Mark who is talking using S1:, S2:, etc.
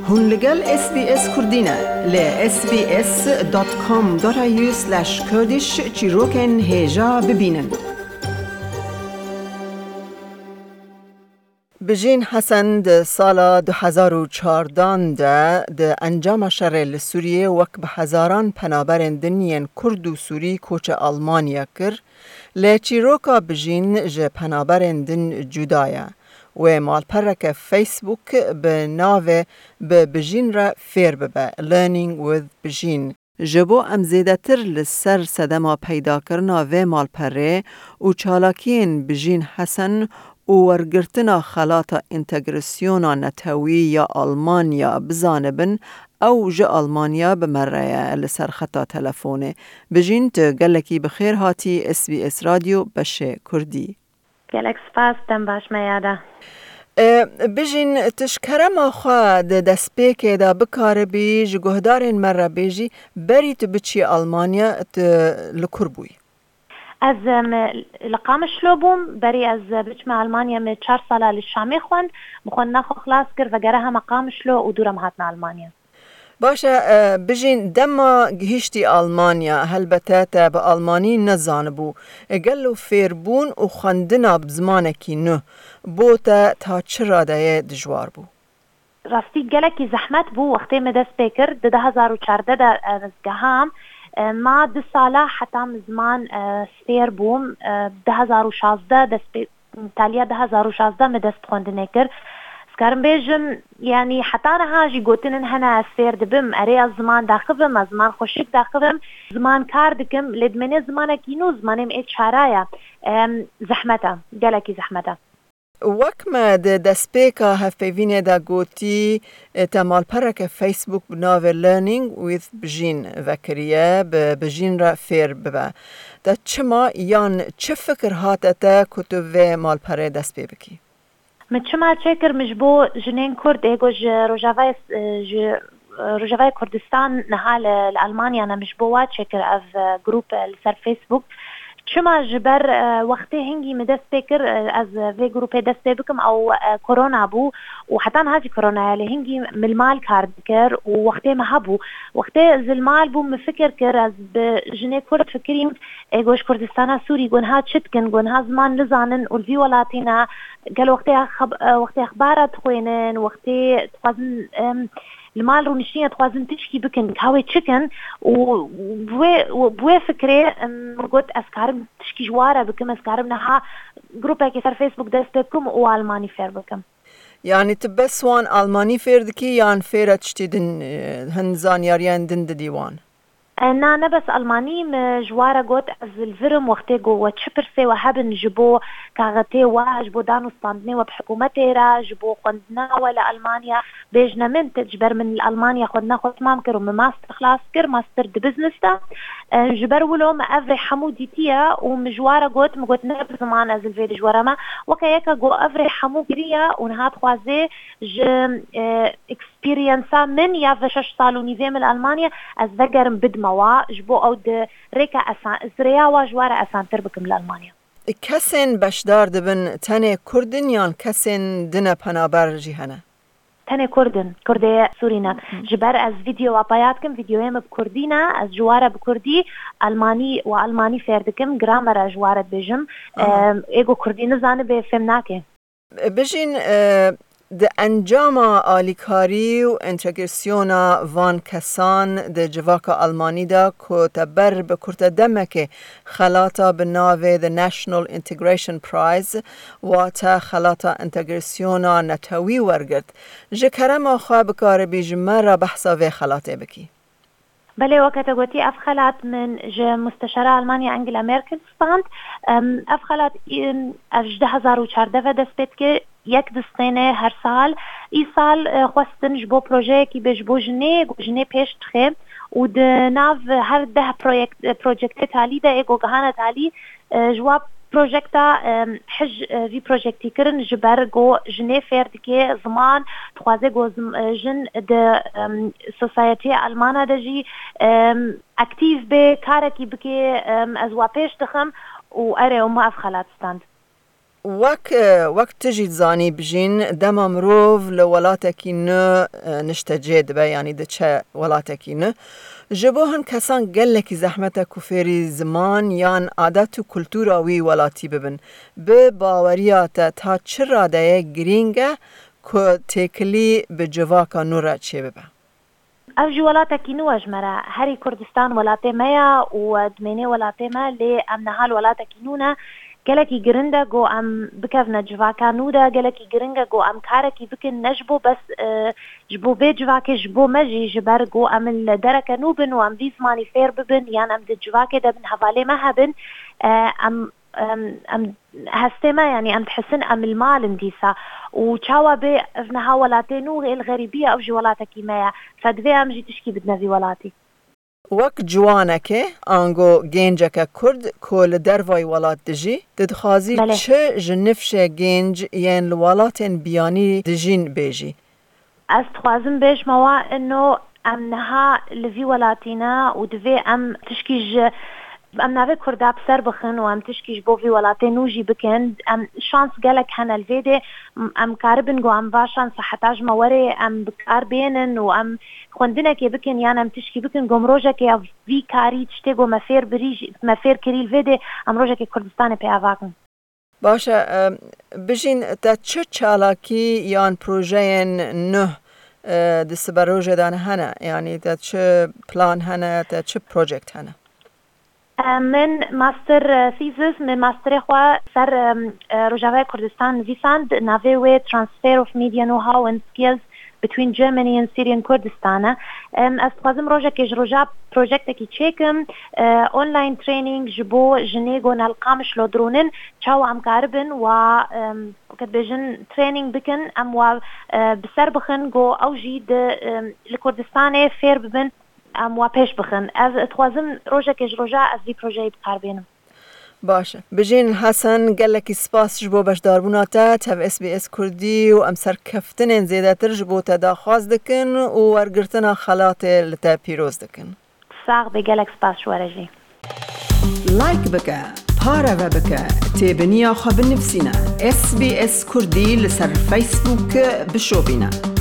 S1: هون لگل SBS کردینه ل sbs.com.au/kurdish چی روکن هجا ببینن. بجین حسن ده سال 2014 ده انجام شر لسوریه وک به هزاران پنابرن دنین کرد و سوری کوچ آلمانیا کر لیچی روکا بجین جه پنابرن دن جدایه و مالپرک فیسبوک به ناوه به بجین را فیر ببه Learning with بجین جبو ام زیده تر لسر صدما پیدا کرنا و مالپره و چالاکین بجین حسن و ورگرتنا خلاطا انتگراسیونا نتوی یا آلمانیا بزانبن او جه آلمانیا بمره لسر خطا تلفونه. بجین تو گلکی بخیر هاتی SBS رادیو بشه کردی.
S2: گلک سپاس دم باش میاده.
S1: بجین تشکرم خواه دست پیکه دا بکاره بی جگهدارین مره بیجی بری تو بچی آلمانیا لکر بوی.
S2: از لقامش لوبوم بری از بچم آلمانیا می 4 ساله لشامی خوند بخون نخو خلاص کر و گره هم قامش لو و دورم هاتنا آلمانیا.
S1: باشه بجین دما گهشتی آلمانیا هلبته تا به آلمانی نزانبو گلو فیربون و خواندنا بزمانکی نه بو تا چرا ده دجوار بو؟
S2: راستی گلکی زحمت بو وقتی می دست بکر 2014 در ازگهام ما 2 ساله حتی زمان سپیر بوم 2016 دست تالیا 2016 می دست خوندنه کر سکارم بیجم یعنی حتی نهاجی گوتنن هنه سپیر دبم اره از زمان داخبم از زمان خوشک داخبم زمان کار دکم لدمنه زمانه کینو زمانم ای چهارایه زحمته گلکی زحمته
S1: وکمه دست پیکا هفیوینه دا گوتی تمال پرک فیسبوک بناوه Learning with بجین وکریه بجین را فیر ببه دا چما یان چه فکر هاتتا کتو و مال پره دست پی بکی؟
S2: من چما چکر مجبو جنین کرد ایگو روژاوای کردستان نهال الالمانیا نمجبو واد چکر از گروپ لسر فیسبوک چما جبر وقتی هنگی مدست بکر از وی گروپ دست بکم او کرونا بو و حتی هاجی کرونا یلی هنگی ملمال کار بکر و وقتی مهبو وقتی زلمال بو مفکر کر از بجنه کرد فکریم ایگوش کردستانا سوری گونها چتکن گونها زمان لزانن والفی ولاتینا قال وقتی اخبارات خوینن وقتی تخوازن المال رو نشینه توازن تشکی بکن کاوی چکن و بوی فکره گوت اسکارم تشکی جواره بکم اسکارم نها گروپه که سر فیسبوک دست بکم و آلمانی فیر بکم
S1: يعني تبس وان آلماني فيردكي يان فيرت تشتيدن هنزان ياريان دن ديوان
S2: نه بس آلمانی جواره گوت از الفرم وقتی گو و چپرسه و هبن جبو کاغته و جبو دانو ستاندنه و بحکومته را جبو خوندنا ولا آلمانیا بیجنا من تجبر من آلمانیا خودنا خود تمام کرو ماستر خلاص کر ماستر دی بزنس تا جبر ولو ما افري حموديتيا ومجواره قوت مقوت نقب زمان از الفيديو جواره ما وكيكا قو افري حمو قريا ونهات خوازي اكسبيرينسا من يا 6 سال ونيفيم الألمانيا از ذكرم بدموا جبو او د ريكا اسان ازريا وجواره اسان تربكم الألمانيا
S1: کسین بشدار دبن تنه کردن یان کسین دنه پنابر جیهنه
S2: تنه كردي سورينا جبر از فيديو واباياتكم فيديوهم بكردينا از جواره بكردي ألماني وألماني فيردكم جرامر جواره بيجم ايگو كردي نزانه بفهمناكي
S1: بجين د انجام آلیکاری و انتگراسیونا وان کسان د جواکا آلمانی دا که تبر بکرت دمک خلاطا بناوه د National Integration Prize و تا خلاطا انتگراسیونا نتوی ورگرد جکرم خواه بکار بیجمه را بحثا و خلاطه بکی
S2: بله وقت قلتي أفخلات من مستشارة ألمانيا أنجلا ميركل ستاند أفخلات أجده 2014 دستت که یک دستینه هر سال ای سال خواستن جبو پروژه کی بجبو جنه پیش تخیم و ده ناو هر 10 پروژکت تالی ده ایگو گهانه تالی جواب پروژکتا حج في پروژکتی کرن جبر گو جنه فردکی زمان تخوازه گو جن ده سوسایتی آلمانه ده جی اکتیو به کارکی بکی از واپیش دخم و اره و ما افخلات ستاند
S1: وقت تجي زانی بجین دم امروف لولاتکی نه نشتجید به یعنی ده چه ولاتکی نه جبو هن کسان گلکی زحمت کفری زمان یان عادت و کلتوراوی ولاتی ببن به باوریات تا چه راده گرینگه که تکلی به جواکا نورا چه ببه
S2: أفجي ولاتكي نو أجمرة هري كردستان ولاتي مايا ودميني ولاتي ما لي أم نهال ولاتكي نونا قالكي جرندا جو أم بكفنا جواكا نودا قالكي جرندا جو أم كاركي بكن نجبو بس جبو بي جواكي جبو مجي جبر جو أم الدركة نوبن وأم دي زماني فير ببن يعني أم دي جواكي دا بن حوالي ما هبن أم هستما يعني أم تحسن أم المال انديسا وشاوا بي افنها ولاتي نو الغريبية أفجي ولاتكي مايا فدوي أم جي تشكي بدنا في ولاتي
S1: وقت جوانکه آنگو گنجک کرد کل دروای ولات دجی ددخازی چه جنفش گنج ین الولاتن بیانی دجین بیجی
S2: از تخوازم بیش موا انو ام نها لفي ولاتينا ودفي ام تشكيج ام ناوي كردا بسر بخن و ام تشكيج بو في ولاتي نوجي بكن ام شانس قالك هنا الفيدي ام كاربن جو ام باشان صحتاج موري ام بكار بينن و ام خوندنا كي بكن يعني ام تشكي بكن قوم روجا كي في كاري تشتغو مفير بريج مفير كري الفيدي ام روجا كي كردستان بي افاكن
S1: باشه بجین تا چه چالاکی یان پروژه نه دست بروجه دانه هنه یعنی تا چه پلان هنه تا چه پروژکت هنه
S2: من ماستر ثيسيس من ماستر خوا سر روجاوای کردستان نویساند ناوی transfer of media know-how and skills between Germany and Syrian Kurdistan. از خوازم روجا که روجا پروژکت کی چیکم اونلاین ترینینگ جبو جنیگو نلقامش لو درونن چاو ام کاربن و وقت بيجن تريننج بكن ام و بسر بخن جو اوجي د لكردستان فير ببن ام و پیش بخن از اتوازم روجا که روجا از دی پروژه بکاربینم
S1: باشه بجین حسن گلکی سپاس جبو بشداربونا تا اس بی اس کردی و ام سرکفتن زیاده تر جبو تا دا خواست دکن و ورگرتنا خلات لتا پیروز دکن
S2: ساق بگلک سپاس شوارجی
S1: لایک بکه پارا و بکه تیبنیا خواب نفسینا اس بی اس کردی لسر فیسبوک بشو بینا